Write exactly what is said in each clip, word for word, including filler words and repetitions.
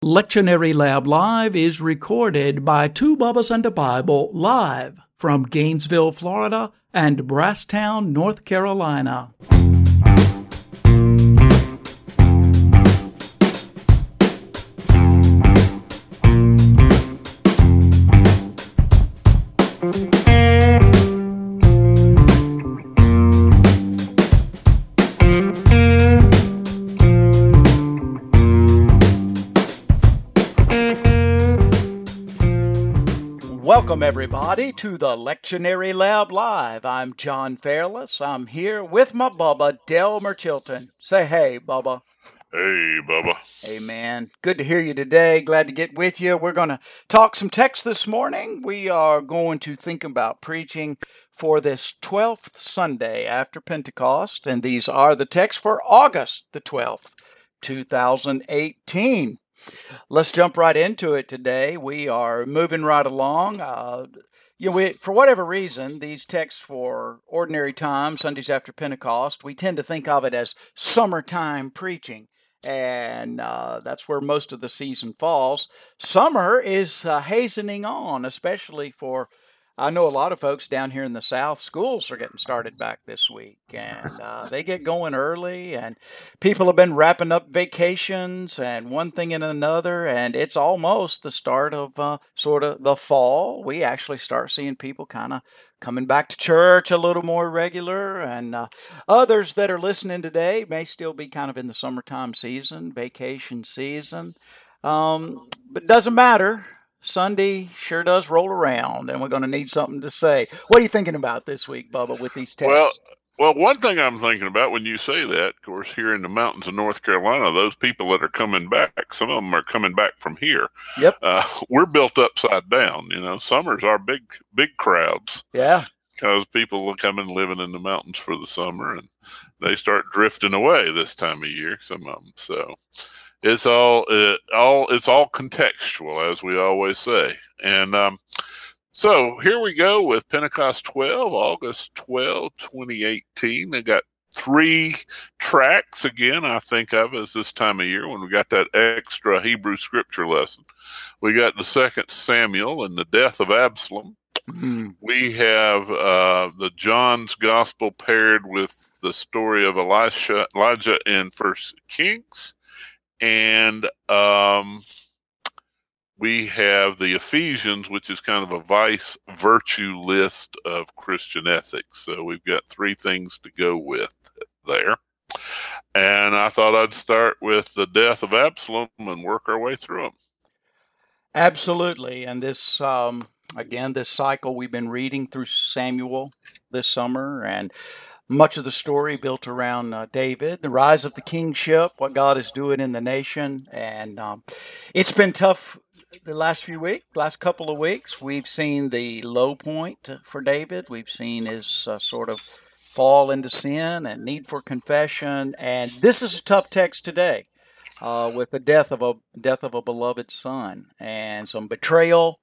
Lectionary Lab Live is recorded by Two Bubbas and a Bible live from Gainesville, Florida and Brasstown, North Carolina. Welcome, everybody, to the Lectionary Lab Live. I'm John Fairless. I'm here with my Bubba, Delmer Chilton. Say hey, Bubba. Hey, Bubba. Hey, man. Good to hear you today. Glad to get with you. We're going to talk some text this morning. We are going to think about preaching for this twelfth Sunday after Pentecost, and these are the texts for August the twelfth, two thousand eighteen. Let's jump right into it today. We are moving right along. Uh, you know, we, for whatever reason, these texts for ordinary time, Sundays after Pentecost, we tend to think of it as summertime preaching. And uh, that's where most of the season falls. Summer is uh, hastening on, especially for, I know a lot of folks down here in the South. Schools are getting started back this week, and uh, they get going early, and people have been wrapping up vacations and one thing and another, and it's almost the start of uh, sort of the fall. We actually start seeing people kind of coming back to church a little more regular, and uh, others that are listening today may still be kind of in the summertime season, vacation season, um, but it doesn't matter. Sunday sure does roll around, and we're going to need something to say. What are you thinking about this week, Bubba, with these texts? Well, well, one thing I'm thinking about when you say that, of course, here in the mountains of North Carolina, those people that are coming back, some of them are coming back from here. Yep. Uh, we're built upside down. You know, summer's our big, big crowds. Yeah. Because people will come and living in the mountains for the summer, and they start drifting away this time of year, some of them. So it's all, it, all, it's all contextual, as we always say. And um, so here we go with Pentecost twelve, August twelfth, twenty eighteen. They got three tracks again, I think of as this time of year when we got that extra Hebrew scripture lesson. We got the second Samuel and the death of Absalom. Mm-hmm. We have uh, the John's Gospel paired with the story of Elisha, Elijah in First Kings. And um, we have the Ephesians, which is kind of a vice virtue list of Christian ethics. So we've got three things to go with there. And I thought I'd start with the death of Absalom and work our way through them. Absolutely. And this, um, again, this cycle we've been reading through Samuel this summer, and much of the story built around uh, David, the rise of the kingship, what God is doing in the nation. And um, it's been tough the last few weeks, last couple of weeks. We've seen the low point for David. We've seen his uh, sort of fall into sin and need for confession. And this is a tough text today uh, with the death of a death of a beloved son and some betrayal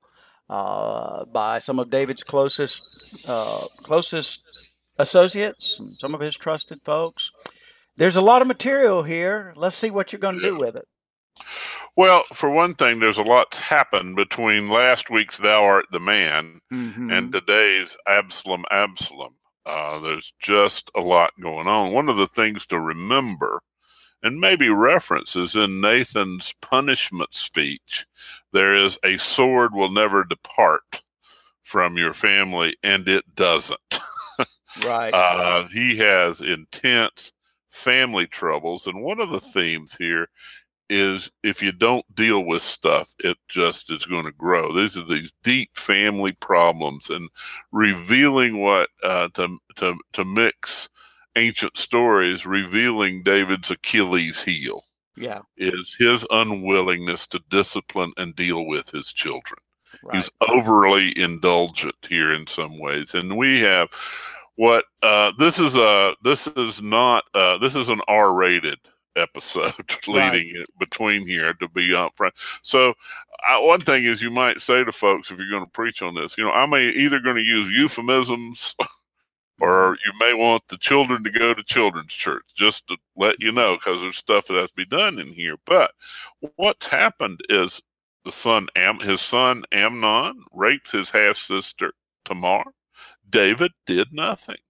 uh, by some of David's closest uh, closest associates and some of his trusted folks. There's a lot of material here. Let's see what you're going to yeah. do with it. Well, for one thing, there's a lot happened between last week's Thou Art the Man mm-hmm. and today's Absalom, Absalom. Uh, there's just a lot going on. One of the things to remember, and maybe reference, is in Nathan's punishment speech, there is a sword will never depart from your family, and it doesn't. Right. Uh, he has intense family troubles. And one of the themes here is if you don't deal with stuff, it just is going to grow. These are these deep family problems, and revealing what, uh, to, to, to mix ancient stories, revealing David's Achilles heel. Yeah. Is his unwillingness to discipline and deal with his children. Right. He's overly indulgent here in some ways. And we have, What uh, this is a this is not uh, this is an R-rated episode leading right. it between here, to be upfront. So I, one thing is, you might say to folks, if you're going to preach on this, you know, I'm a, either going to use euphemisms or you may want the children to go to children's church, just to let you know, because there's stuff that has to be done in here. But what's happened is the son, Am, his son Amnon rapes his half-sister Tamar. David did nothing.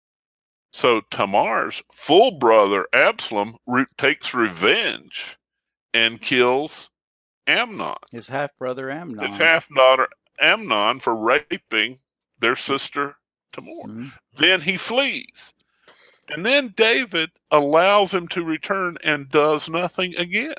So Tamar's full brother Absalom re- takes revenge and kills Amnon, his half-brother Amnon. his half-daughter Amnon, for raping their sister Tamar. Mm-hmm. Then he flees. And then David allows him to return and does nothing again.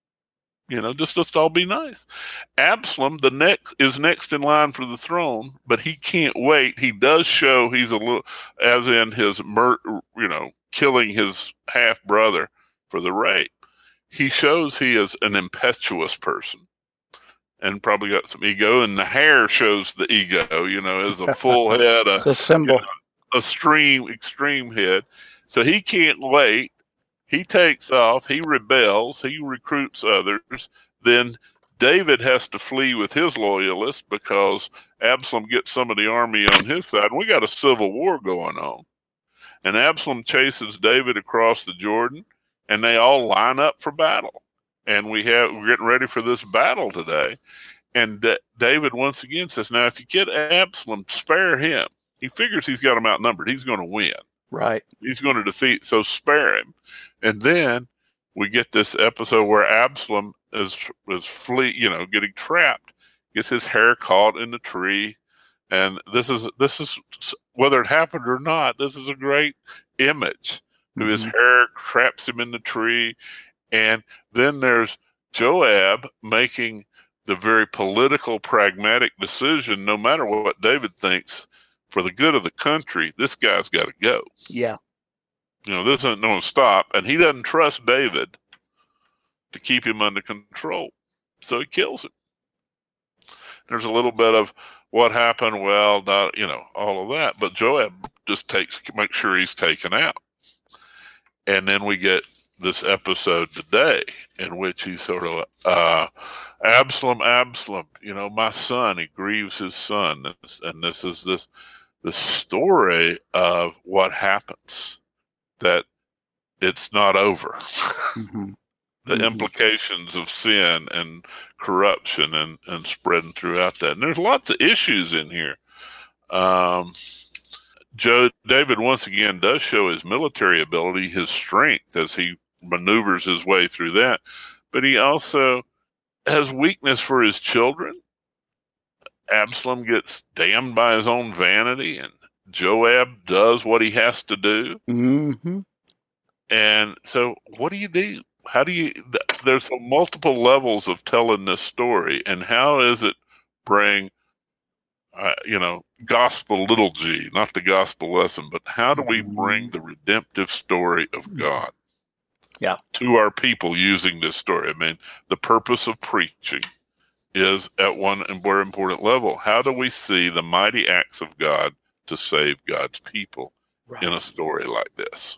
You know, just let's all be nice. Absalom, the next is next in line for the throne, but he can't wait. He does show he's a little, as in his, mur- you know, killing his half brother for the rape. He shows he is an impetuous person, and probably got some ego, and the hair shows the ego. You know, as a full head, a, it's a symbol, you know, a extreme, extreme head. So he can't wait. He takes off, he rebels, he recruits others. Then David has to flee with his loyalists because Absalom gets some of the army on his side. And we got a civil war going on. And Absalom chases David across the Jordan, and they all line up for battle. And we have, we're getting ready for this battle today. And D- David once again says, now, if you get Absalom, spare him. He figures he's got him outnumbered. He's going to win. Right. He's going to defeat, so spare him. And then we get this episode where Absalom is is flee, you know, getting trapped, gets his hair caught in the tree, and this is this is whether it happened or not. This is a great image. Mm-hmm. His hair traps him in the tree, and then there's Joab making the very political, pragmatic decision. No matter what David thinks, for the good of the country, this guy's got to go. Yeah. You know, this isn't going to stop. And he doesn't trust David to keep him under control. So he kills him. There's a little bit of what happened, well, not, you know, all of that. But Joab just takes, makes sure he's taken out. And then we get this episode today in which he's sort of, uh, Absalom, Absalom, you know, my son, he grieves his son. And this is this, the story of what happens, that it's not over. Mm-hmm. The mm-hmm. implications of sin and corruption and, and spreading throughout that. And there's lots of issues in here. Um, Joe, David once again does show his military ability, his strength as he maneuvers his way through that. But he also has weakness for his children. Absalom gets damned by his own vanity, and Joab does what he has to do. Mm-hmm. And so what do you do? How do you, th- there's multiple levels of telling this story, and how is it bring, uh, you know, gospel little g, not the gospel lesson, but how do we bring the redemptive story of God yeah. to our people using this story? I mean, the purpose of preaching is at one and more important level. How do we see the mighty acts of God to save God's people right. in a story like this?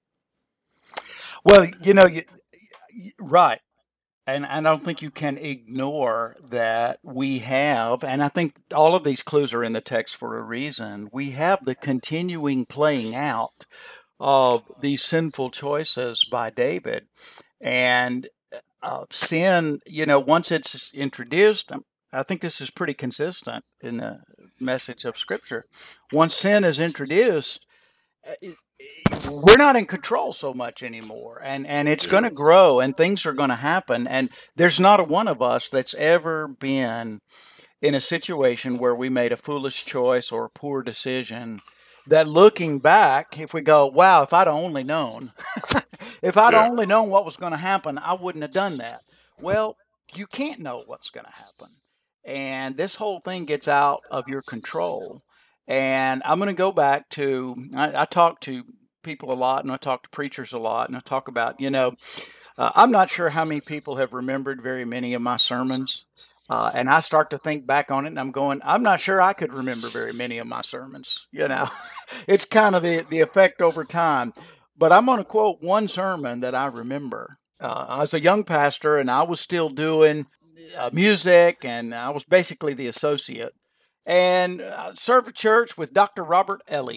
Well, you know, you, right. And I don't think you can ignore that we have, and I think all of these clues are in the text for a reason. We have the continuing playing out of these sinful choices by David. And uh, sin, you know, once it's introduced, I think this is pretty consistent in the message of Scripture. Once sin is introduced, it, we're not in control so much anymore, and, and it's going to grow, and things are going to happen, and there's not a one of us that's ever been in a situation where we made a foolish choice or a poor decision that looking back, if we go, wow, if I'd only known, if I'd yeah. only known what was going to happen, I wouldn't have done that. Well, you can't know what's going to happen, and this whole thing gets out of your control. And I'm going to go back to, I, I talk to people a lot, and I talk to preachers a lot, and I talk about, you know, uh, I'm not sure how many people have remembered very many of my sermons. Uh, and I start to think back on it, and I'm going, I'm not sure I could remember very many of my sermons. You know, it's kind of the, the effect over time. But I'm going to quote one sermon that I remember. Uh, I was a young pastor, and I was still doing uh, music, and I was basically the associate. And I served a church with Doctor Robert Elliott,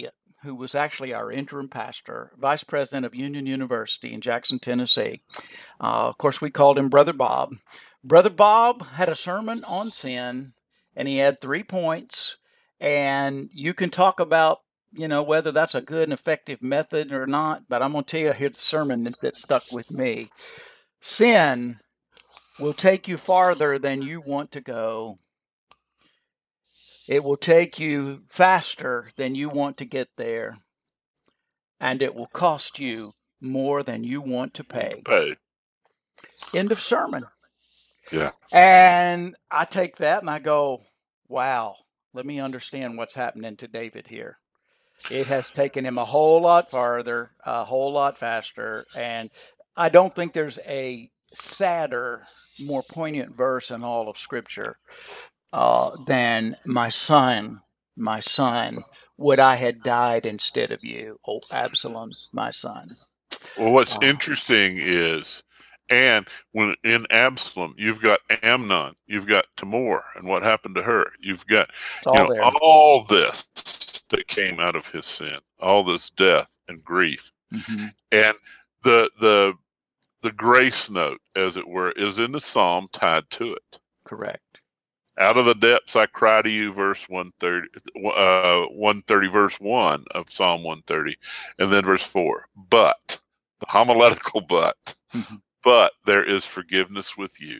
who was actually our interim pastor, vice president of Union University in Jackson, Tennessee. Uh, of course, we called him Brother Bob. Brother Bob had a sermon on sin, and he had three points. And you can talk about, you know, whether that's a good and effective method or not, but I'm going to tell you here the sermon that, that stuck with me. Sin will take you farther than you want to go. It will take you faster than you want to get there. And it will cost you more than you want to pay. Pay. End of sermon. Yeah. And I take that and I go, wow, let me understand what's happening to David here. It has taken him a whole lot farther, a whole lot faster. And I don't think there's a sadder, more poignant verse in all of Scripture uh, than, my son, my son, would I had died instead of you, O Absalom, my son. Well, what's Uh, interesting is, and when in Absalom, you've got Amnon, you've got Tamar, and what happened to her. You've got It's you all know there. all this that came out of his sin, all this death and grief, Mhm. and the the the grace note, as it were, is in the psalm tied to it. Correct. Out of the depths I cry to you, verse one thirty, uh, one thirty, verse one of Psalm one thirty, and then verse four. But, the homiletical but, Mhm. but there is forgiveness with you.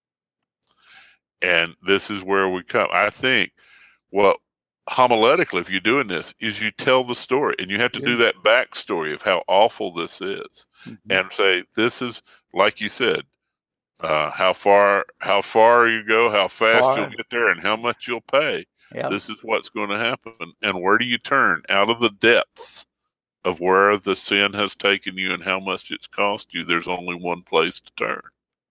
And this is where we come. I think, well, homiletically, if you're doing this, is you tell the story, and you have to do Yeah. that backstory of how awful this is, Mhm. and say, this is, like you said, Uh, how far, how far you go, how fast Far. you'll get there, and how much you'll pay. Yep. This is what's going to happen. And where do you turn out of the depths of where the sin has taken you and how much it's cost you? There's only one place to turn.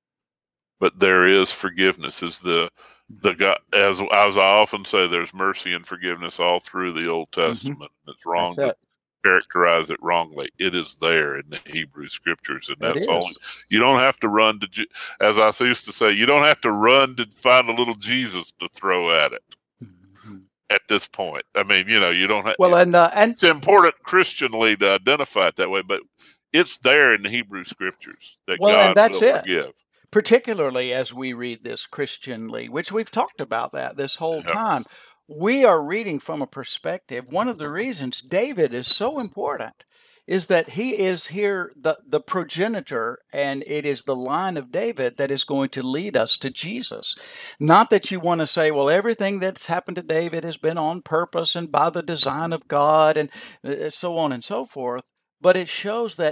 But there is forgiveness. Is the the God, as as I often say, there's mercy and forgiveness all through the Old Testament. Mm-hmm. It's wrong That's to it. characterize it wrongly. It is there in the Hebrew Scriptures, and It that's is. all. You don't have to run to, as I used to say, you don't have to run to find a little Jesus to throw at it. Mhm. At this point, I mean, you know, you don't have. Well, and uh, and It's important Christianly to identify it that way, but it's there in the Hebrew Scriptures that well, and God that's will it. forgive. Particularly as we read this Christianly, which we've talked about that this whole Yep. time, we are reading from a perspective. One of the reasons David is so important is that he is here, the, the progenitor, and it is the line of David that is going to lead us to Jesus. Not that you want to say, well, everything that's happened to David has been on purpose and by the design of God and uh, so on and so forth, but it shows that,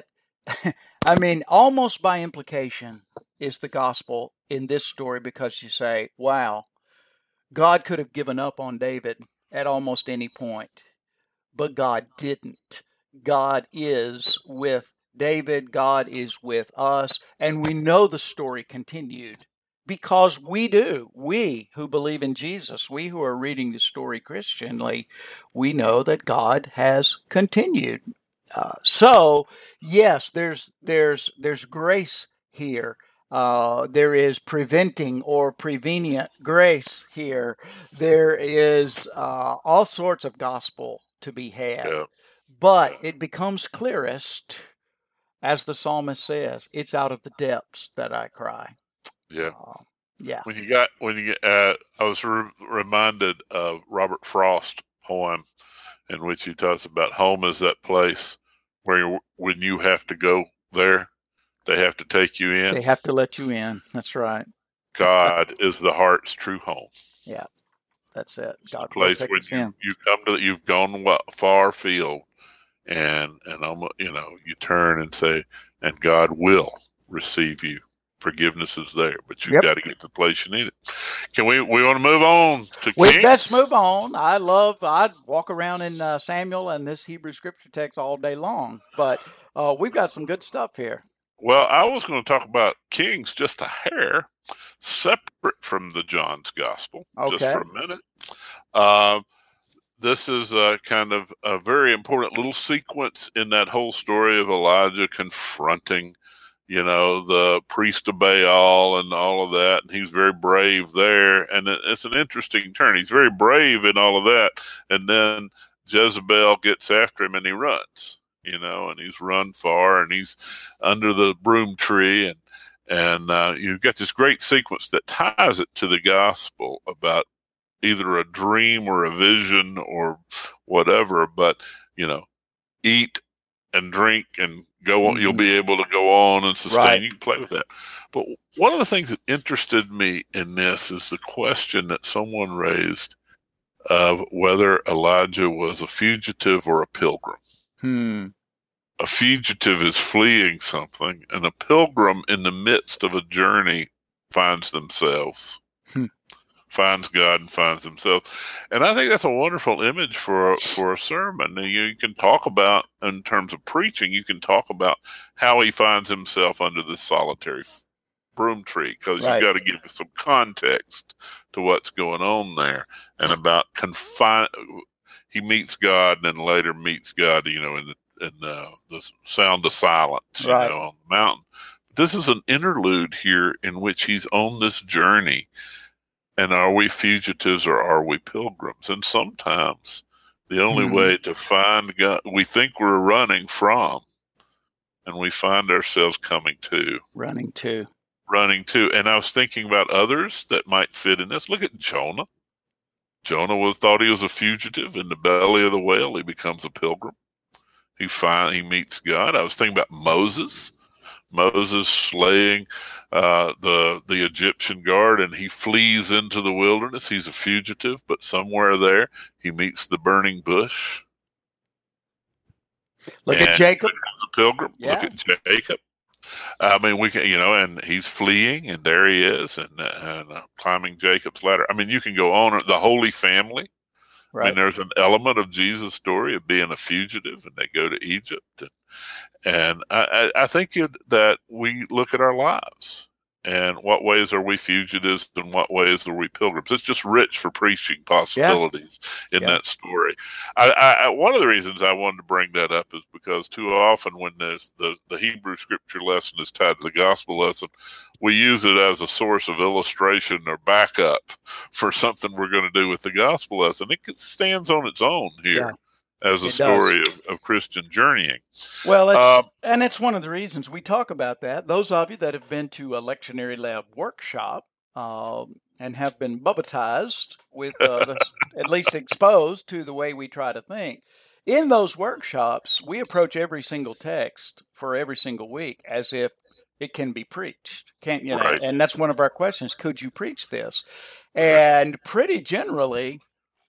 I mean, almost by implication, is the gospel in this story, because you say, wow, God could have given up on David at almost any point, but God didn't. God is with David. God is with us. And we know the story continued because we do. We who believe in Jesus, we who are reading the story Christianly, we know that God has continued. Uh, so, yes, there's there's there's grace here. Uh, there is preventing or prevenient grace here. There is uh, all sorts of gospel to be had. Yeah. But it becomes clearest, as the psalmist says, it's out of the depths that I cry. Yeah. Uh, yeah. When you got, when you get, uh, I was re- reminded of Robert Frost poem in which he talks about home is that place where you, when you have to go there, they have to take you in. They have to let you in. That's right. God is the heart's true home. Yeah, that's it. It's God the place will take when us you, in. you come to, you've gone far afield, and and almost, you know, you turn and say, and God will receive you. Forgiveness is there, but you've Yep. got to get to the place you need it. Can we? We want to move on to We Kings? best move on. I love. I'd walk around in uh, Samuel and this Hebrew scripture text all day long, but uh, we've got some good stuff here. Well, I was going to talk about Kings just a hair, separate from the John's Gospel, just Okay. for a minute. Uh, this is a kind of a very important little sequence in that whole story of Elijah confronting, you know, the priest of Baal and all of that. And he's very brave there. And it's an interesting turn. He's very brave in all of that. And then Jezebel gets after him and he runs, you know, and he's run far and he's under the broom tree. And, and uh, you've got this great sequence that ties it to the gospel about either a dream or a vision or whatever, but, you know, eat and drink and go on. Mm-hmm. You'll be able to go on and sustain. Right. You can play with that. But one of the things that interested me in this is the question that someone raised of whether Elijah was a fugitive or a pilgrim. Hmm. A fugitive is fleeing something, and a pilgrim in the midst of a journey finds themselves. Hmm. Finds God and finds himself. And I think that's a wonderful image for, for a sermon. You, you can talk about, in terms of preaching, you can talk about how he finds himself under this solitary broom tree, because right. you got to give some context to what's going on there, and about confine. He meets God and then later meets God, you know, in the, in the, the sound of silence, you right. know, on the mountain. This is an interlude here in which he's on this journey. And are we fugitives or are we pilgrims? And sometimes the only mm-hmm. way to find God, we think we're running from, and we find ourselves coming to. Running to. Running to. And I was thinking about others that might fit in this. Look at Jonah. Jonah was thought he was a fugitive. In the belly of the whale, he becomes a pilgrim. He find, he meets God. I was thinking about Moses. Moses slaying uh, the the Egyptian guard, and he flees into the wilderness. He's a fugitive, but somewhere there he meets the burning bush. Look and at Jacob, as a pilgrim. Yeah. Look at Jacob. I mean, we can, you know, and he's fleeing, and there he is, and, and uh, climbing Jacob's ladder. I mean, you can go on. The Holy Family. Right. I mean, there's an element of Jesus' story of being a fugitive, and they go to Egypt. And, and I, I think it, that we look at our lives and what ways are we fugitives and what ways are we pilgrims. It's just rich for preaching possibilities yeah. in yeah. that story. I, I, one of the reasons I wanted to bring that up is because too often when there's the, the Hebrew scripture lesson is tied to the gospel lesson, we use it as a source of illustration or backup for something we're going to do with the gospel lesson. It stands on its own here. Yeah. As a it story of, of Christian journeying. Well, it's, uh, and it's one of the reasons we talk about that. Those of you that have been to a lectionary lab workshop uh, and have been baptized with, uh, the, at least exposed to the way we try to think, in those workshops, we approach every single text for every single week as if it can be preached. Can't you know? Right. And that's one of our questions. Could you preach this? And pretty generally,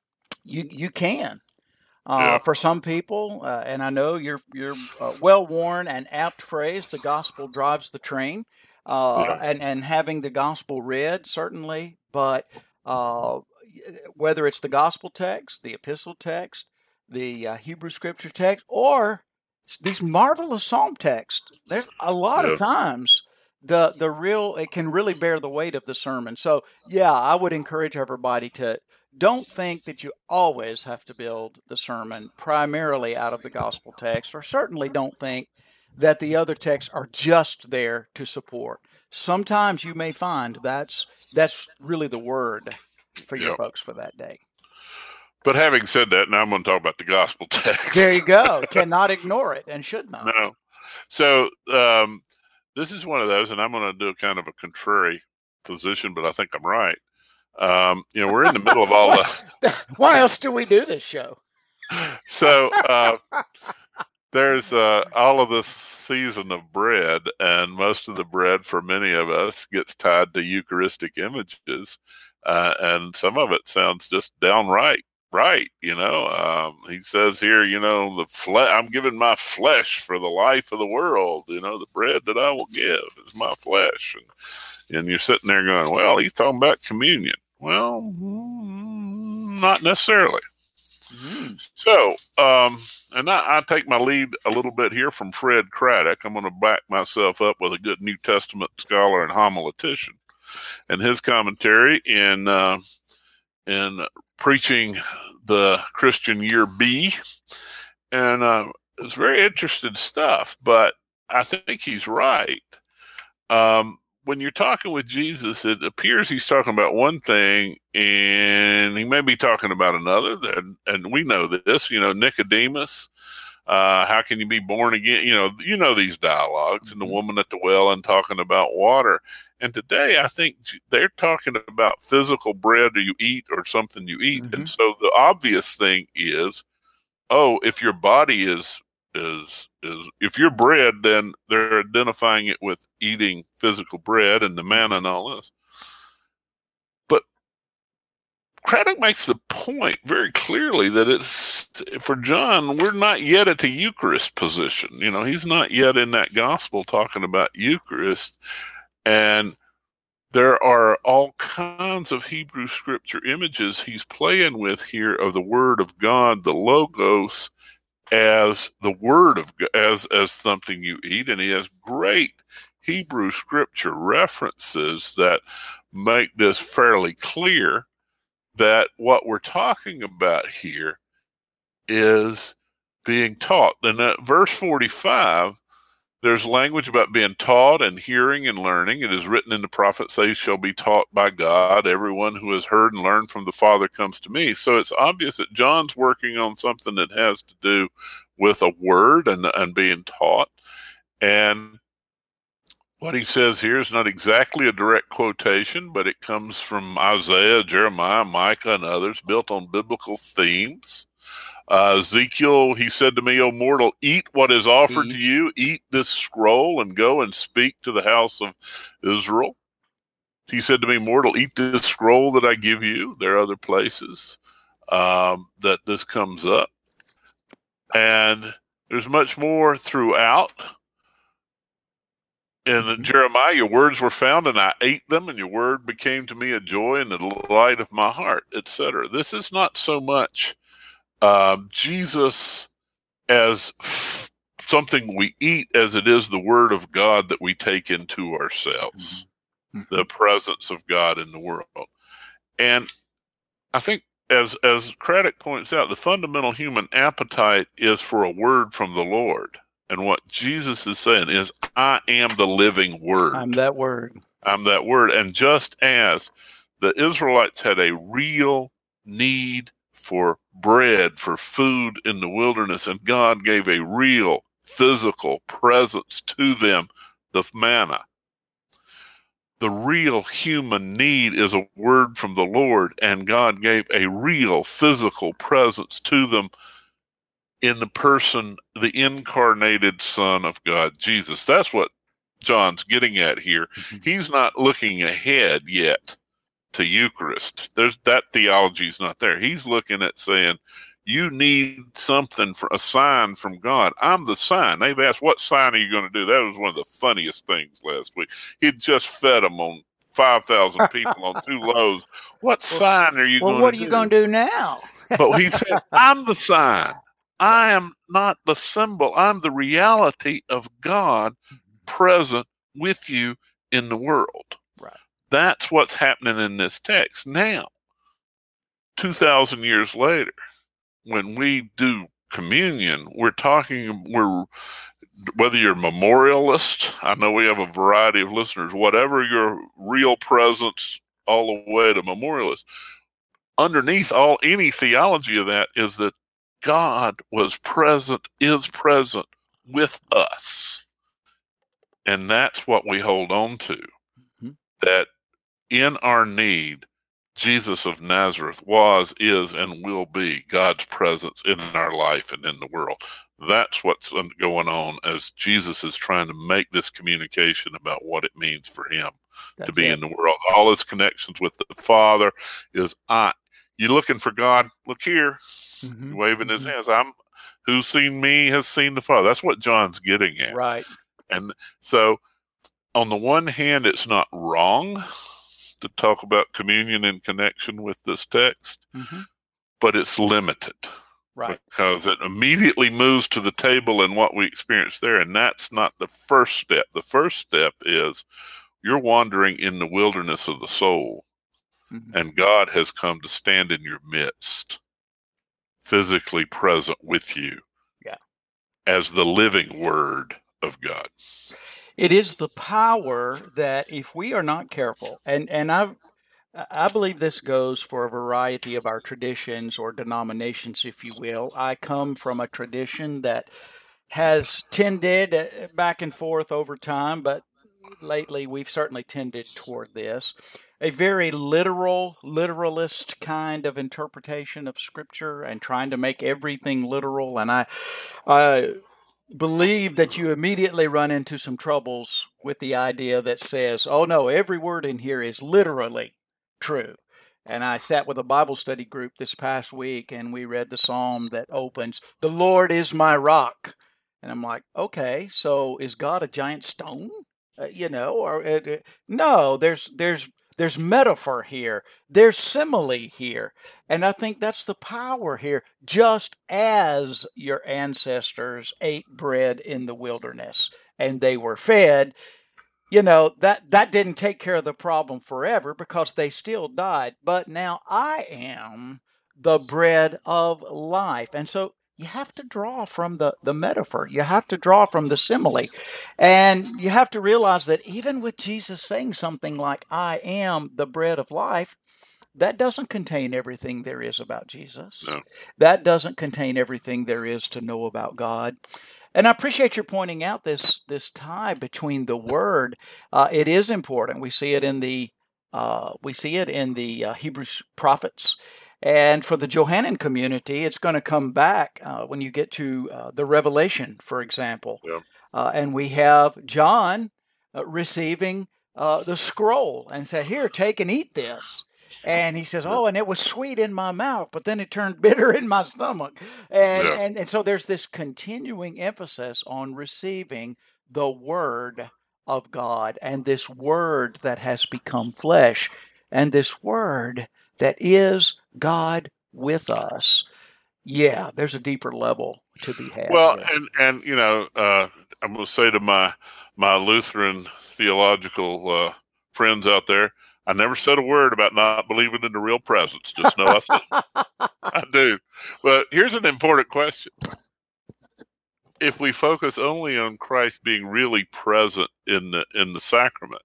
you you can. Uh, yeah. For some people, uh, and I know your your uh, well-worn and apt phrase, the gospel drives the train, uh, yeah. and, and having the gospel read, certainly, but uh, whether it's the gospel text, the epistle text, the uh, Hebrew scripture text, or these marvelous psalm texts, there's a lot yeah. of times the the real, it can really bear the weight of the sermon. So, yeah, I would encourage everybody to don't think that you always have to build the sermon primarily out of the gospel text, or certainly don't think that the other texts are just there to support. Sometimes you may find that's that's really the word for your yep. folks for that day. But having said that, now I'm going to talk about the gospel text. There you go. Cannot ignore it and should not. No. So um, this is one of those, and I'm going to do kind of a contrary position, but I think I'm right. Um, you know, we're in the middle of all the. Why else do we do this show? So uh, there's uh, all of this season of bread, and most of the bread for many of us gets tied to Eucharistic images, uh, and some of it sounds just downright right. You know, um, he says here, you know, the fle- I'm giving my flesh for the life of the world. You know, the bread that I will give is my flesh, and and you're sitting there going, well, he's talking about communion. Well, not necessarily. Mm. So, um, and I, I take my lead a little bit here from Fred Craddock. I'm going to back myself up with a good New Testament scholar and homiletician, and his commentary in uh, in preaching the Christian Year B, and uh, it's very interesting stuff. But I think he's right. Um, when you're talking with Jesus, it appears he's talking about one thing and he may be talking about another. And, and we know this, you know, Nicodemus, uh, how can you be born again? You know, you know, these dialogues, and the woman at the well and talking about water. And today I think they're talking about physical bread you eat or something you eat. Mm-hmm. And so the obvious thing is, oh, if your body is is is if you're bread, then they're identifying it with eating physical bread and the manna and all this. But Craddock makes the point very clearly that it's, for John, we're not yet at the Eucharist position. You know, he's not yet in that gospel talking about Eucharist. And there are all kinds of Hebrew scripture images he's playing with here of the Word of God, the Logos, as the Word of God, as as something you eat, and he has great Hebrew scripture references that make this fairly clear that what we're talking about here is being taught. And at verse forty-five, there's language about being taught and hearing and learning. It is written in the prophets, they shall be taught by God. Everyone who has heard and learned from the Father comes to me. So it's obvious that John's working on something that has to do with a word and, and being taught. And what he says here is not exactly a direct quotation, but it comes from Isaiah, Jeremiah, Micah, and others, built on biblical themes. Uh, Ezekiel, he said to me, O mortal, eat what is offered eat. to you, eat this scroll, and go and speak to the house of Israel. He said to me, mortal, eat this scroll that I give you. There are other places um, that this comes up. And there's much more throughout. In Jeremiah, your words were found, and I ate them, and your word became to me a joy and the delight of my heart, et cetera. This is not so much uh, Jesus as f- something we eat as it is the word of God that we take into ourselves, mm-hmm. the presence of God in the world. And I think, as as Craddock points out, the fundamental human appetite is for a word from the Lord. And what Jesus is saying is, I am the living word. I'm that word. I'm that word. And just as the Israelites had a real need for bread, for food in the wilderness, and God gave a real physical presence to them, the manna. The real human need is a word from the Lord, and God gave a real physical presence to them in the person, the incarnated Son of God, Jesus. That's what John's getting at here. Mm-hmm. He's not looking ahead yet to Eucharist. There's that theology's not there. He's looking at saying, you need something for a sign from God. I'm the sign. They've asked, what sign are you going to do? That was one of the funniest things last week. He'd just fed them on five thousand people on two loaves. What well, sign are you well, going to do? Well, what are you going to do now? But he said, I'm the sign. I am not the symbol. I'm the reality of God present with you in the world. Right. That's what's happening in this text. Now, two thousand years later, when we do communion, we're talking, we're, whether you're memorialist, I know we have a variety of listeners, whatever your real presence, all the way to memorialist, underneath all any theology of that is that God was present, is present with us. And that's what we hold on to. Mm-hmm. That in our need, Jesus of Nazareth was, is, and will be God's presence in our life and in the world. That's what's going on as Jesus is trying to make this communication about what it means for him that's to be it. in the world. All his connections with the Father is, I. You looking for God? Look here. Mm-hmm. Waving his mm-hmm. hands. I'm who's seen me has seen the Father. That's what John's getting at. Right. And so on the one hand, it's not wrong to talk about communion in connection with this text, mm-hmm. but it's limited. Right. Because it immediately moves to the table and what we experience there. And that's not the first step. The first step is you're wandering in the wilderness of the soul. Mm-hmm. And God has come to stand in your midst, physically present with you, yeah, as the living Word of God. It is the power that if we are not careful, and, and I I believe this goes for a variety of our traditions or denominations, if you will. I come from a tradition that has tended uh, back and forth over time, but lately we've certainly tended toward this. A very literal, literalist kind of interpretation of Scripture and trying to make everything literal. And I, I believe that you immediately run into some troubles with the idea that says, oh no, every word in here is literally true. And I sat with a Bible study group this past week and we read the psalm that opens, "The Lord is my rock." And I'm like, okay, so is God a giant stone? Uh, you know, or uh, uh, no, there's there's there's metaphor here. There's simile here. And I think that's the power here. Just as your ancestors ate bread in the wilderness and they were fed, you know, that, that didn't take care of the problem forever because they still died. But now I am the bread of life. And so you have to draw from the, the metaphor. You have to draw from the simile. And you have to realize that even with Jesus saying something like, I am the bread of life, that doesn't contain everything there is about Jesus. No. That doesn't contain everything there is to know about God. And I appreciate your pointing out this this tie between the word. Uh, it is important. We see it in the uh, we see it in the uh, Hebrew prophets, and for the Johannine community, it's going to come back uh, when you get to uh, the Revelation, for example. Yeah. Uh, and we have John uh, receiving uh, the scroll and said, "Here, take and eat this." And he says, "Oh, and it was sweet in my mouth, but then it turned bitter in my stomach." And, Yeah. and, and so there's this continuing emphasis on receiving the Word of God and this Word that has become flesh and this Word that is God with us. Yeah, there's a deeper level to be had. Well, here. and, and you know, uh, I'm going to say to my, my Lutheran theological uh, friends out there, I never said a word about not believing in the real presence. Just know I said I do. But here's an important question. If we focus only on Christ being really present in the in the sacrament,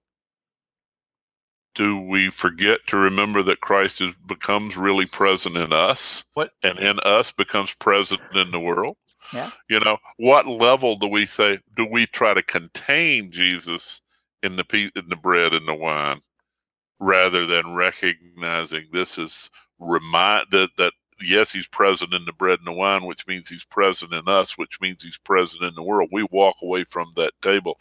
do we forget to remember that Christ is, becomes really present in us, What? and in us becomes present in the world? Yeah. You know, what level do we say, do we try to contain Jesus in the pe- in the bread and the wine, rather than recognizing this is remind that, that yes, he's present in the bread and the wine, which means he's present in us, which means he's present in the world. We walk away from that table,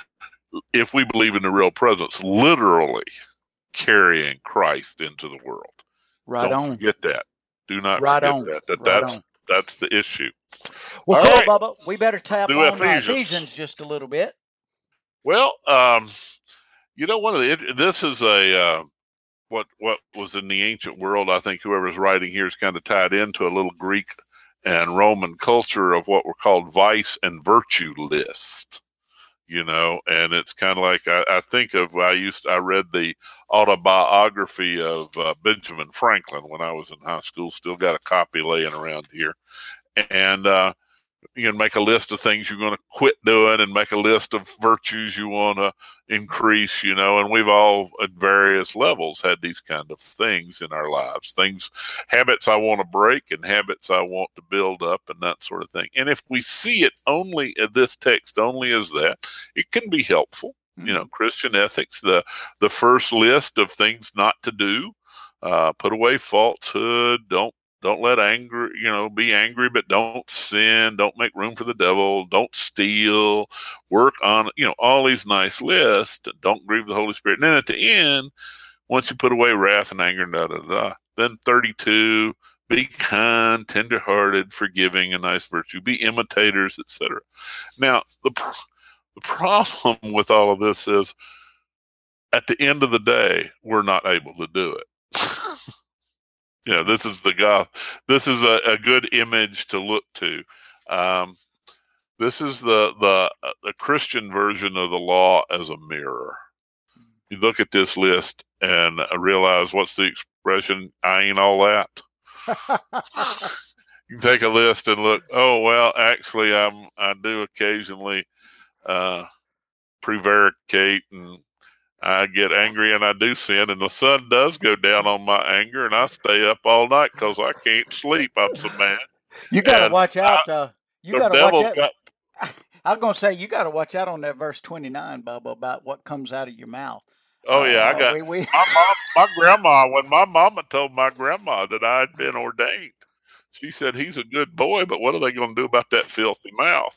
if we believe in the real presence, literally carrying Christ into the world. Right Don't on. forget that. Do not Right forget on. that. that right that's on. that's the issue. Well, All cool, right. Bubba. We better tap do on Ephesians. Uh, Ephesians just a little bit. Well, um, you know, one of the this is a uh, what what was in the ancient world. I think whoever's writing here is kind of tied into a little Greek and Roman culture of what were called vice and virtue list. You know, and it's kind of like I, I think of I used I read the autobiography of uh, Benjamin Franklin when I was in high school. Still got a copy laying around here, and uh, you can make a list of things you're going to quit doing and make a list of virtues you want to increase, you know, and we've all at various levels had these kind of things in our lives, things, habits I want to break and habits I want to build up and that sort of thing. And if we see it only, this text only as that, it can be helpful. Mm-hmm. You know, Christian ethics, the, the first list of things not to do, uh, put away falsehood, don't, Don't let anger, you know, be angry, but don't sin. Don't make room for the devil. Don't steal. Work on, you know, all these nice lists. Don't grieve the Holy Spirit. And then at the end, once you put away wrath and anger, da da da, then thirty-two, be kind, tenderhearted, forgiving, a nice virtue. Be imitators, et cetera. Now, the the problem with all of this is, at the end of the day, we're not able to do it. You know, this is the God. This is a, a good image to look to. Um, this is the the the Christian version of the law as a mirror. You look at this list and realize, what's the expression? I ain't all that. You take a list and look. Oh well, actually, I'm I do occasionally uh, prevaricate and I get angry and I do sin, and the sun does go down on my anger, and I stay up all night because I can't sleep. I'm so mad. You got to And watch out. I, Uh, you the got to watch devil's out. got. I was going to say, you got to watch out on that verse twenty-nine, Bubba, about what comes out of your mouth. Oh yeah, I Uh, got we, we, my mom, my grandma. When my mama told my grandma that I had been ordained, she said, "He's a good boy, but what are they going to do about that filthy mouth?"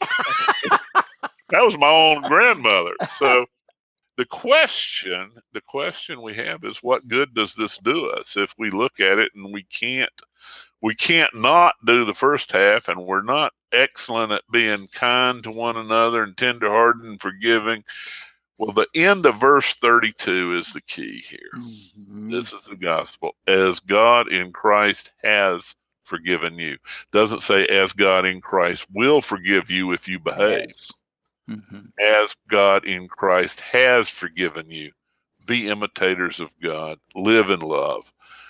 That was my own grandmother. So the question, the question we have is, what good does this do us if we look at it and we can't, we can't not do the first half, and we're not excellent at being kind to one another and tenderhearted and forgiving. Well, the end of verse thirty-two is the key here. Mm-hmm. This is the gospel. As God in Christ has forgiven you. Doesn't say as God in Christ will forgive you if you behave. Yes. Mm-hmm. As God in Christ has forgiven you. Be imitators of God. Live in love.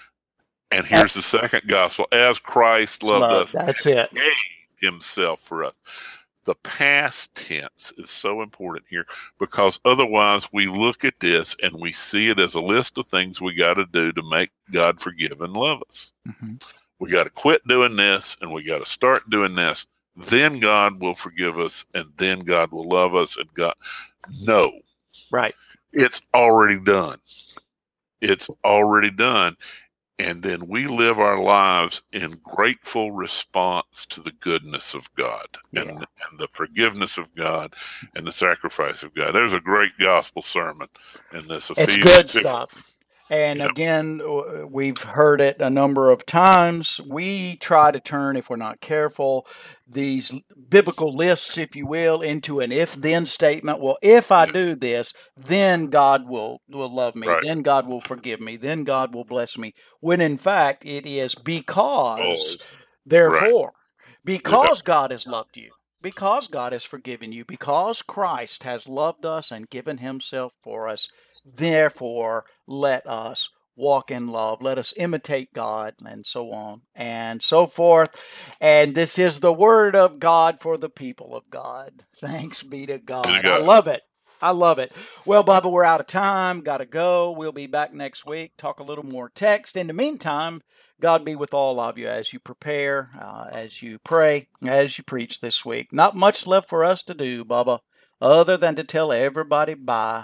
And here's the second gospel. As Christ loved love, us. That's it. Gave himself for us. The past tense is so important here because otherwise we look at this and we see it as a list of things we got to do to make God forgive and love us. Mm-hmm. We got to quit doing this and we got to start doing this. Then God will forgive us and then God will love us. And God, no. Right. It's already done. It's already done. And then we live our lives in grateful response to the goodness of God and, yeah. and the forgiveness of God and the sacrifice of God. There's a great gospel sermon in this. It's good stuff. And yep. again, we've heard it a number of times. We try to turn, if we're not careful, these biblical lists, if you will, into an if-then statement. Well, if I yeah. do this, then God will, will love me. Right. Then God will forgive me. Then God will bless me. When in fact, it is because, oh. therefore, right. because yeah. God has loved you, because God has forgiven you, because Christ has loved us and given himself for us, therefore, let us walk in love. Let us imitate God, and so on and so forth. And this is the word of God for the people of God. Thanks be to God. I love it. I love it. Well, Bubba, we're out of time. Got to go. We'll be back next week. Talk a little more text. In the meantime, God be with all of you as you prepare, uh, as you pray, as you preach this week. Not much left for us to do, Bubba, other than to tell everybody bye.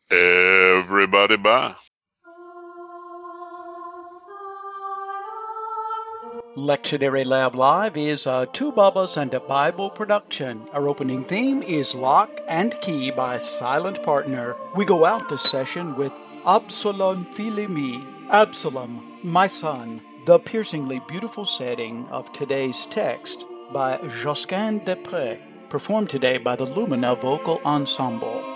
Everybody bye. Lectionary Lab Live is a Two Bubbas and a Bible production. Our opening theme is Lock and Key by Silent Partner. We go out this session with Absalom Philemi. Absalom, my son, the piercingly beautiful setting of today's text by Josquin Desprez, performed today by the Lumina Vocal Ensemble.